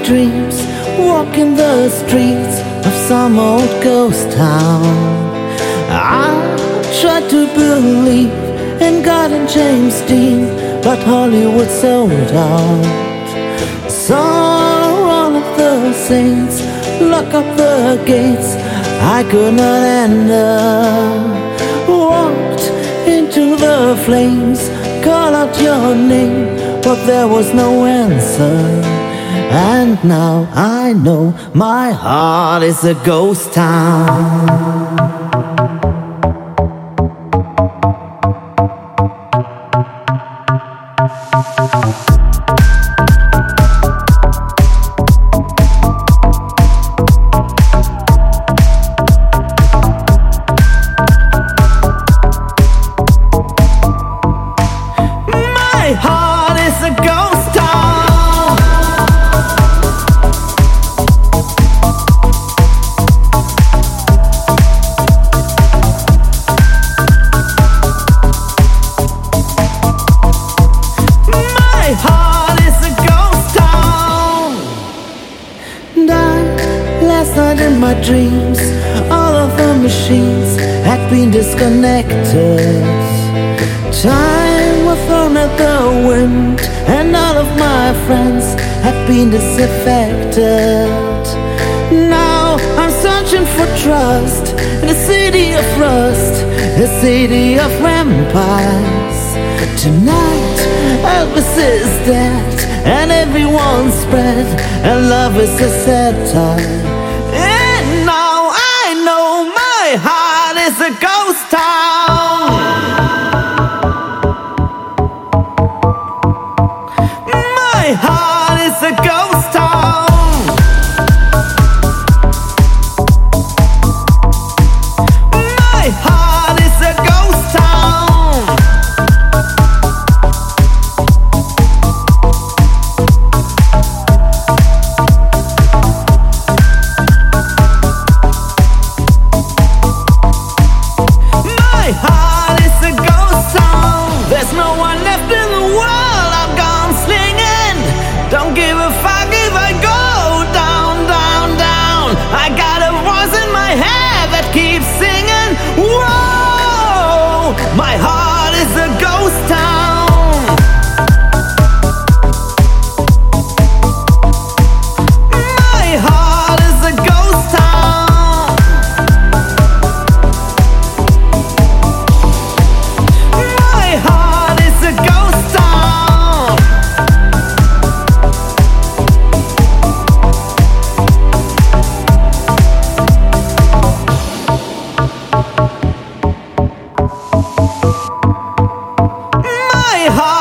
dreams, walking the streets of some old ghost town. I tried to believe in God and James Dean, but Hollywood sold out. Saw all of the saints lock up the gates, I could not enter. Walked into the flames, call out your name, but there was no answer. And now I know my heart is a ghost town. My heart is a ghost town. My heart is a ghost town. Died last night in my dreams, all of the machines had been disconnected. Time was thrown at the wind, and all of my friends had been disaffected. Now I'm searching for trust in a city of rust, a city of vampires. Tonight Elvis is dead, and everyone's spread, and love is a satire. And now I know my heart is a ghost town. My heart is a ghost town. My heart is a ghost town. My heart is a ghost town. There's no one left in the world, I'm gone slinging. Don't give a fuck if I go down, down, down. I got a voice in my head that keeps singing. Whoa, my heart is a ghost town. My heart is a ghost town. My heart is a ghost town. My heart